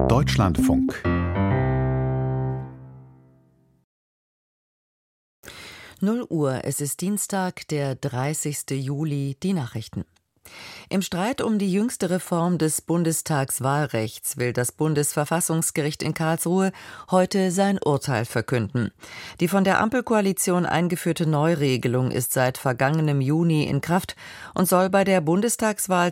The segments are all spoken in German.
Deutschlandfunk 0 Uhr, es ist Dienstag, der 30. Juli, die Nachrichten. Im Streit um die jüngste Reform des Bundestagswahlrechts will das Bundesverfassungsgericht in Karlsruhe heute sein Urteil verkünden. Die von der Ampelkoalition eingeführte Neuregelung ist seit vergangenem Juni in Kraft und soll bei der Bundestagswahl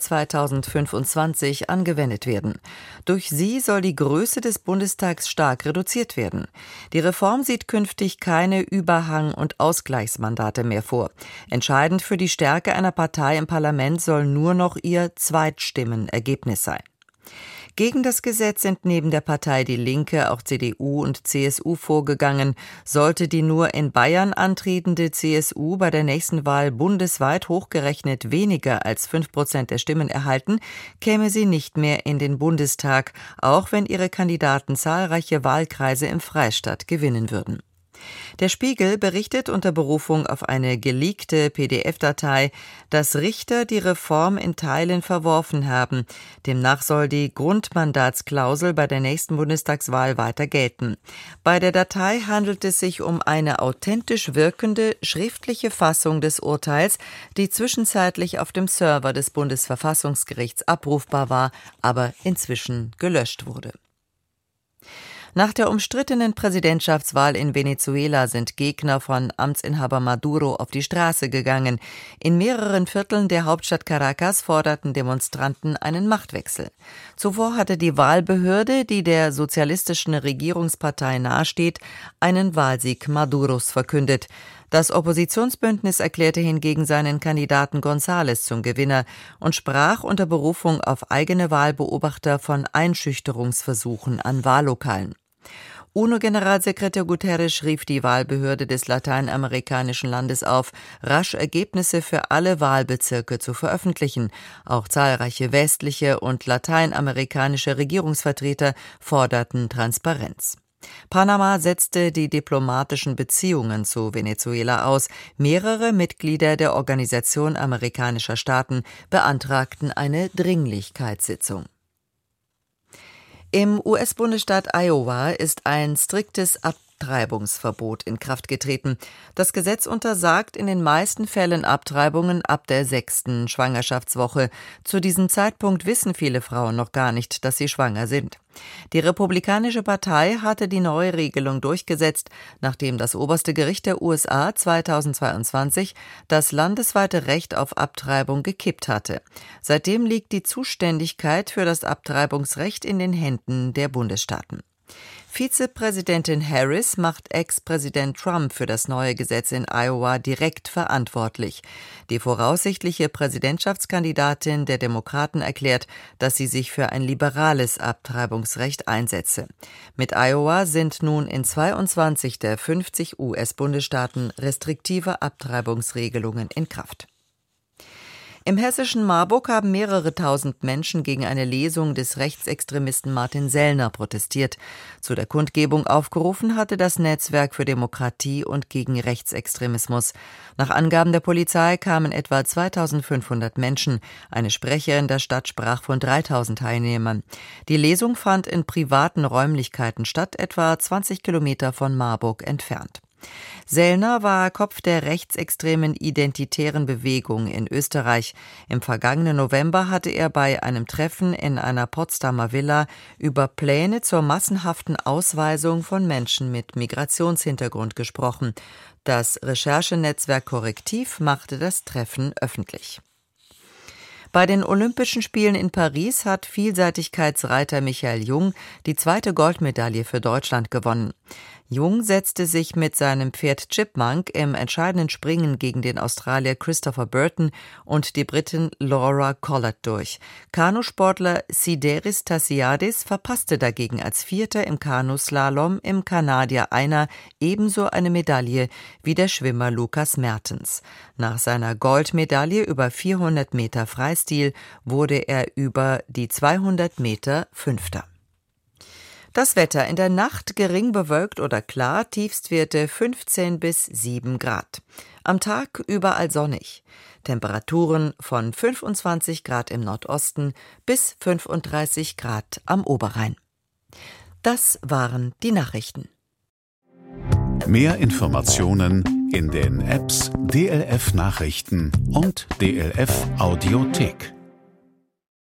2025 angewendet werden. Durch sie soll die Größe des Bundestags stark reduziert werden. Die Reform sieht künftig keine Überhang- und Ausgleichsmandate mehr vor. Entscheidend für die Stärke einer Partei im Parlament soll nur noch ihr Zweitstimmenergebnis sein. Gegen das Gesetz sind neben der Partei Die Linke auch CDU und CSU vorgegangen. Sollte die nur in Bayern antretende CSU bei der nächsten Wahl bundesweit hochgerechnet weniger als 5% der Stimmen erhalten, käme sie nicht mehr in den Bundestag, auch wenn ihre Kandidaten zahlreiche Wahlkreise im Freistaat gewinnen würden. Der Spiegel berichtet unter Berufung auf eine geleakte PDF-Datei, dass Richter die Reform in Teilen verworfen haben. Demnach soll die Grundmandatsklausel bei der nächsten Bundestagswahl weiter gelten. Bei der Datei handelt es sich um eine authentisch wirkende schriftliche Fassung des Urteils, die zwischenzeitlich auf dem Server des Bundesverfassungsgerichts abrufbar war, aber inzwischen gelöscht wurde. Nach der umstrittenen Präsidentschaftswahl in Venezuela sind Gegner von Amtsinhaber Maduro auf die Straße gegangen. In mehreren Vierteln der Hauptstadt Caracas forderten Demonstranten einen Machtwechsel. Zuvor hatte die Wahlbehörde, die der sozialistischen Regierungspartei nahesteht, einen Wahlsieg Maduros verkündet. Das Oppositionsbündnis erklärte hingegen seinen Kandidaten González zum Gewinner und sprach unter Berufung auf eigene Wahlbeobachter von Einschüchterungsversuchen an Wahllokalen. UNO-Generalsekretär Guterres rief die Wahlbehörde des lateinamerikanischen Landes auf, rasch Ergebnisse für alle Wahlbezirke zu veröffentlichen. Auch zahlreiche westliche und lateinamerikanische Regierungsvertreter forderten Transparenz. Panama setzte die diplomatischen Beziehungen zu Venezuela aus. Mehrere Mitglieder der Organisation amerikanischer Staaten beantragten eine Dringlichkeitssitzung. Im US-Bundesstaat Iowa ist ein striktes Abtreibungsverbot in Kraft getreten. Das Gesetz untersagt in den meisten Fällen Abtreibungen ab der 6. Schwangerschaftswoche. Zu diesem Zeitpunkt wissen viele Frauen noch gar nicht, dass sie schwanger sind. Die Republikanische Partei hatte die neue Regelung durchgesetzt, nachdem das oberste Gericht der USA 2022 das landesweite Recht auf Abtreibung gekippt hatte. Seitdem liegt die Zuständigkeit für das Abtreibungsrecht in den Händen der Bundesstaaten. Vizepräsidentin Harris macht Ex-Präsident Trump für das neue Gesetz in Iowa direkt verantwortlich. Die voraussichtliche Präsidentschaftskandidatin der Demokraten erklärt, dass sie sich für ein liberales Abtreibungsrecht einsetze. Mit Iowa sind nun in 22 der 50 US-Bundesstaaten restriktive Abtreibungsregelungen in Kraft. Im hessischen Marburg haben mehrere tausend Menschen gegen eine Lesung des Rechtsextremisten Martin Sellner protestiert. Zu der Kundgebung aufgerufen hatte das Netzwerk für Demokratie und gegen Rechtsextremismus. Nach Angaben der Polizei kamen etwa 2500 Menschen. Eine Sprecherin der Stadt sprach von 3000 Teilnehmern. Die Lesung fand in privaten Räumlichkeiten statt, etwa 20 Kilometer von Marburg entfernt. Sellner war Kopf der rechtsextremen Identitären Bewegung in Österreich. Im vergangenen November hatte er bei einem Treffen in einer Potsdamer Villa über Pläne zur massenhaften Ausweisung von Menschen mit Migrationshintergrund gesprochen. Das Recherchenetzwerk Korrektiv machte das Treffen öffentlich. Bei den Olympischen Spielen in Paris hat Vielseitigkeitsreiter Michael Jung die 2. Goldmedaille für Deutschland gewonnen. Jung setzte sich mit seinem Pferd Chipmunk im entscheidenden Springen gegen den Australier Christopher Burton und die Britin Laura Collett durch. Kanusportler Sideris Tassiadis verpasste dagegen als Vierter im Kanuslalom im Kanadier Einer ebenso eine Medaille wie der Schwimmer Lukas Mertens. Nach seiner Goldmedaille über 400 Meter Freistil wurde er über die 200 Meter Fünfter. Das Wetter: in der Nacht gering bewölkt oder klar, Tiefstwerte 15 bis 7 Grad. Am Tag überall sonnig. Temperaturen von 25 Grad im Nordosten bis 35 Grad am Oberrhein. Das waren die Nachrichten. Mehr Informationen in den Apps DLF Nachrichten und DLF Audiothek.